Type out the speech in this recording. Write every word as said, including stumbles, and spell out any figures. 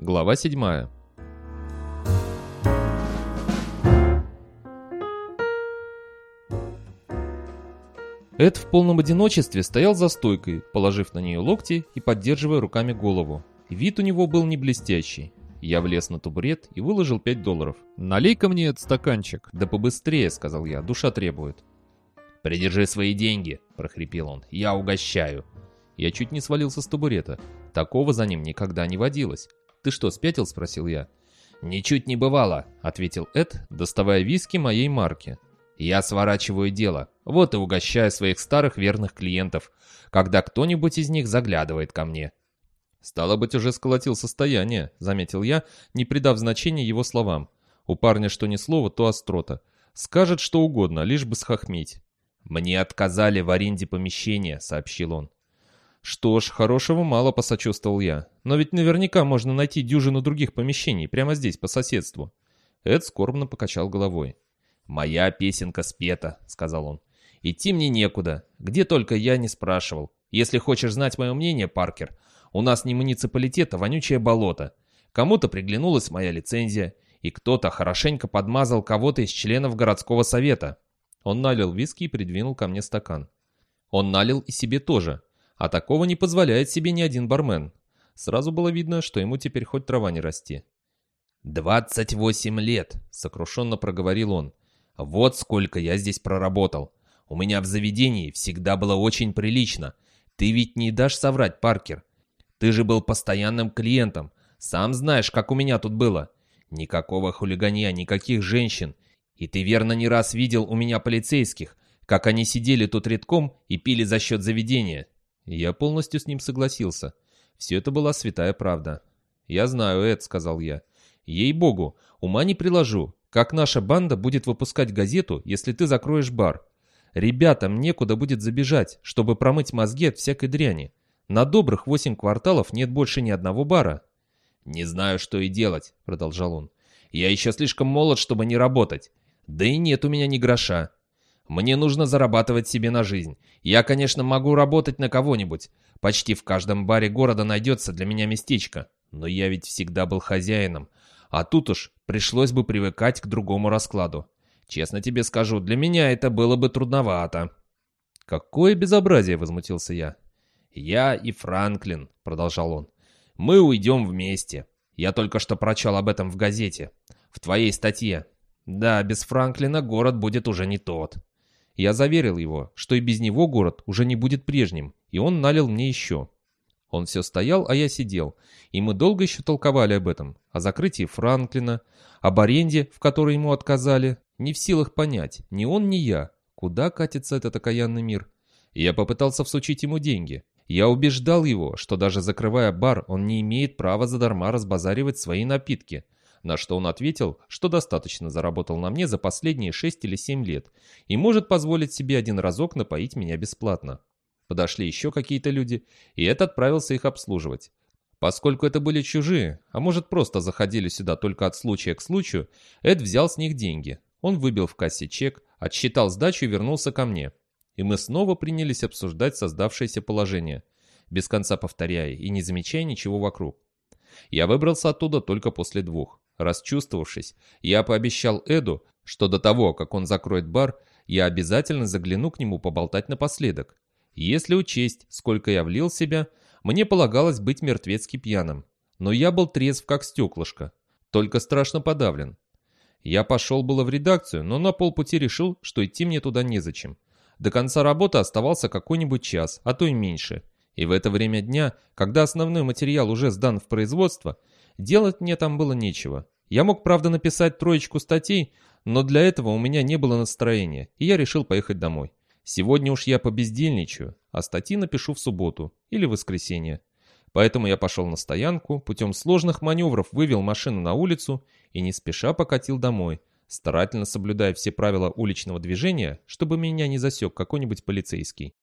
Глава седьмая. Эд в полном одиночестве стоял за стойкой, положив на нее локти и поддерживая руками голову. Вид у него был не блестящий. Я влез на табурет и выложил пять долларов. «Налей-ка мне этот стаканчик». «Да побыстрее», — сказал я, — «душа требует». «Придержи свои деньги», — прохрипел он, — «я угощаю». Я чуть не свалился с табурета. Такого за ним никогда не водилось. «Ты что, спятил?» — спросил я. «Ничуть не бывало», — ответил Эд, доставая виски моей марки. «Я сворачиваю дело, вот и угощаю своих старых верных клиентов, когда кто-нибудь из них заглядывает ко мне». «Стало быть, уже сколотил состояние», — заметил я, не придав значения его словам. «У парня что ни слово, то острота. Скажет что угодно, лишь бы схохмить». «Мне отказали в аренде помещения», — сообщил он. «Что ж, хорошего мало», — посочувствовал я. «Но ведь наверняка можно найти дюжину других помещений, прямо здесь, по соседству». Эд скорбно покачал головой. «Моя песенка спета», — сказал он. «Идти мне некуда, где только я не спрашивал. Если хочешь знать мое мнение, Паркер, у нас не муниципалитет, а вонючее болото. Кому-то приглянулась моя лицензия, и кто-то хорошенько подмазал кого-то из членов городского совета». Он налил виски и придвинул ко мне стакан. Он налил и себе тоже, а такого не позволяет себе ни один бармен. Сразу было видно, что ему теперь хоть трава не расти. «Двадцать восемь лет», — сокрушенно проговорил он. «Вот сколько я здесь проработал. У меня в заведении всегда было очень прилично. Ты ведь не дашь соврать, Паркер. Ты же был постоянным клиентом. Сам знаешь, как у меня тут было. Никакого хулиганья, никаких женщин. И ты верно не раз видел у меня полицейских, как они сидели тут редком и пили за счет заведения». Я полностью с ним согласился. Все это была святая правда. «Я знаю, Эд», — сказал я. «Ей-богу, ума не приложу, как наша банда будет выпускать газету, если ты закроешь бар. Ребятам некуда будет забежать, чтобы промыть мозги от всякой дряни. На добрых восемь кварталов нет больше ни одного бара». «Не знаю, что и делать», — продолжал он. «Я еще слишком молод, чтобы не работать. Да и нет у меня ни гроша. Мне нужно зарабатывать себе на жизнь. Я, конечно, могу работать на кого-нибудь. Почти в каждом баре города найдется для меня местечко. Но я ведь всегда был хозяином. А тут уж пришлось бы привыкать к другому раскладу. Честно тебе скажу, для меня это было бы трудновато». «Какое безобразие!» — возмутился я. «Я и Франклин», — продолжал он. «Мы уйдем вместе. Я только что прочел об этом в газете. В твоей статье. Да, без Франклина город будет уже не тот». Я заверил его, что и без него город уже не будет прежним, и он налил мне еще. Он все стоял, а я сидел, и мы долго еще толковали об этом, о закрытии Франклина, об аренде, в которой ему отказали, не в силах понять, ни он, ни я, куда катится этот окаянный мир. Я попытался всучить ему деньги. Я убеждал его, что даже закрывая бар, он не имеет права задарма разбазаривать свои напитки, на что он ответил, что достаточно заработал на мне за последние шесть или семь лет и может позволить себе один разок напоить меня бесплатно. Подошли еще какие-то люди, и Эд отправился их обслуживать. Поскольку это были чужие, а может просто заходили сюда только от случая к случаю, Эд взял с них деньги. Он выбил в кассе чек, отсчитал сдачу и вернулся ко мне. И мы снова принялись обсуждать создавшееся положение, без конца повторяя и не замечая ничего вокруг. Я выбрался оттуда только после двух. Расчувствовавшись, я пообещал Эду, что до того, как он закроет бар, я обязательно загляну к нему поболтать напоследок. Если учесть, сколько я влил в себя, мне полагалось быть мертвецки пьяным. Но я был трезв как стеклышко, только страшно подавлен. Я пошел было в редакцию, но на полпути решил, что идти мне туда незачем. До конца работы оставался какой-нибудь час, а то и меньше. И в это время дня, когда основной материал уже сдан в производство, делать мне там было нечего. Я мог, правда, написать троечку статей, но для этого у меня не было настроения, и я решил поехать домой. Сегодня уж я побездельничаю, а статьи напишу в субботу или воскресенье. Поэтому я пошел на стоянку, путем сложных маневров вывел машину на улицу и не спеша покатил домой, старательно соблюдая все правила уличного движения, чтобы меня не засек какой-нибудь полицейский.